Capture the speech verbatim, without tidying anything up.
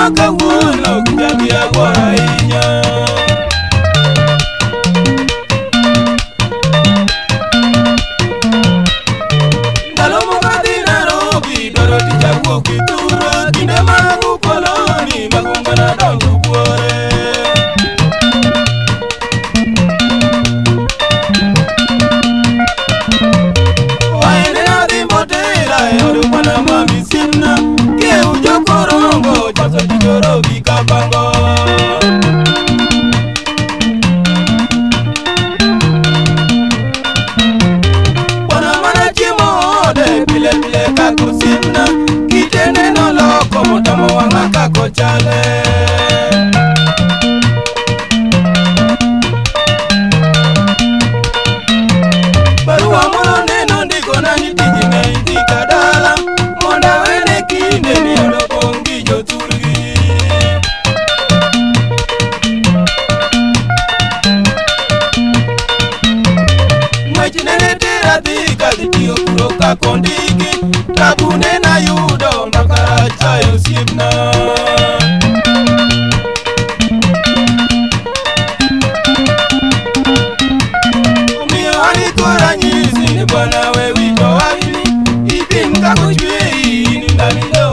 maka wuno kujagi agora inya. Dalo mukati Nairobi doro tijabu kituro kine magu koloni magungana donju kuore. Waene na dimotera yoru pana mami simna ke ujo korongo chaso tijoro bikabango. Wana mana chimo de pile pile kako simna kitene no loko motamo wanga kako chale. Barua mono neno ndiko na nitiji na indika dala monda wene kinde ni odopongi joturgi. Mwechinene tera dhika dhitiyo kuroka kondiki tabune na yudo makara chayo sibna. Umiyo alikora nyizi ni bwana we wito wawili ibin kako chwe ini ndamilo